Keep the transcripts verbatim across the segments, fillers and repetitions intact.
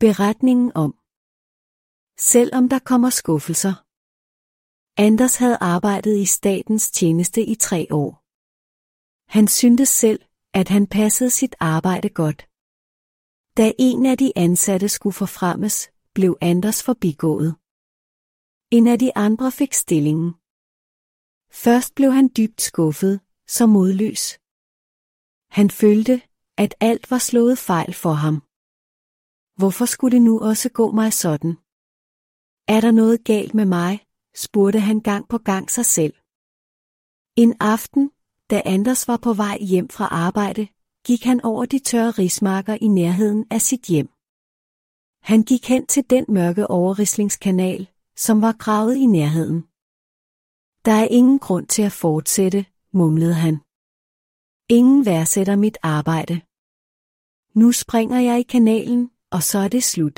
Beretningen om. Selvom der kommer skuffelser. Anders havde arbejdet i statens tjeneste i tre år. Han syntes selv, at han passede sit arbejde godt. Da en af de ansatte skulle forfremmes, blev Anders forbigået. En af de andre fik stillingen. Først blev han dybt skuffet, så modløs. Han følte, at alt var slået fejl for ham. Hvorfor skulle det nu også gå mig sådan? Er der noget galt med mig? Spurgte han gang på gang sig selv. En aften, da Anders var på vej hjem fra arbejde, gik han over de tørre rismarker i nærheden af sit hjem. Han gik hen til den mørke overrislingskanal, som var gravet i nærheden. Der er ingen grund til at fortsætte, mumlede han. Ingen værdsætter mit arbejde. Nu springer jeg i kanalen, og så er det slut.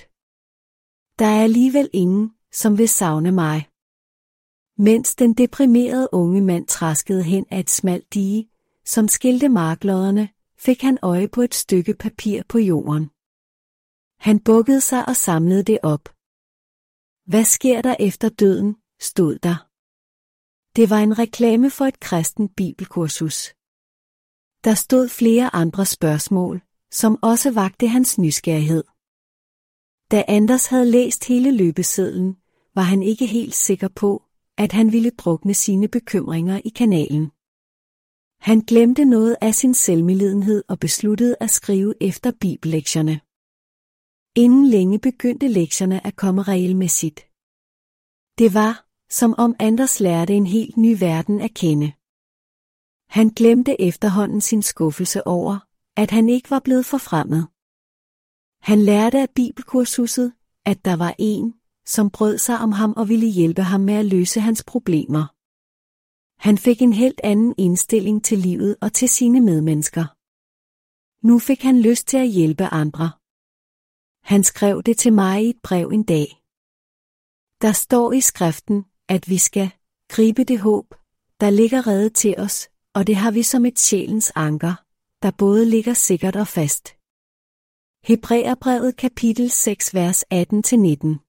Der er alligevel ingen, som vil savne mig. Mens den deprimerede unge mand traskede hen ad et smalt dige, som skilte marklodderne, fik han øje på et stykke papir på jorden. Han bukkede sig og samlede det op. Hvad sker der efter døden, stod der. Det var en reklame for et kristent bibelkursus. Der stod flere andre spørgsmål, som også vakte hans nysgerrighed. Da Anders havde læst hele løbesedlen, var han ikke helt sikker på, at han ville drukne sine bekymringer i kanalen. Han glemte noget af sin selvmedlidenhed og besluttede at skrive efter bibellektierne. Inden længe begyndte lektierne at komme regelmæssigt. Det var, som om Anders lærte en helt ny verden at kende. Han glemte efterhånden sin skuffelse over, at han ikke var blevet forfremmet. Han lærte af bibelkursuset, at der var en, som brød sig om ham og ville hjælpe ham med at løse hans problemer. Han fik en helt anden indstilling til livet og til sine medmennesker. Nu fik han lyst til at hjælpe andre. Han skrev det til mig i et brev en dag. Der står i skriften, at vi skal gribe det håb, der ligger reddet til os, og det har vi som et sjælens anker, der både ligger sikkert og fast. Hebræerbrevet kapitel seks vers atten til nitten.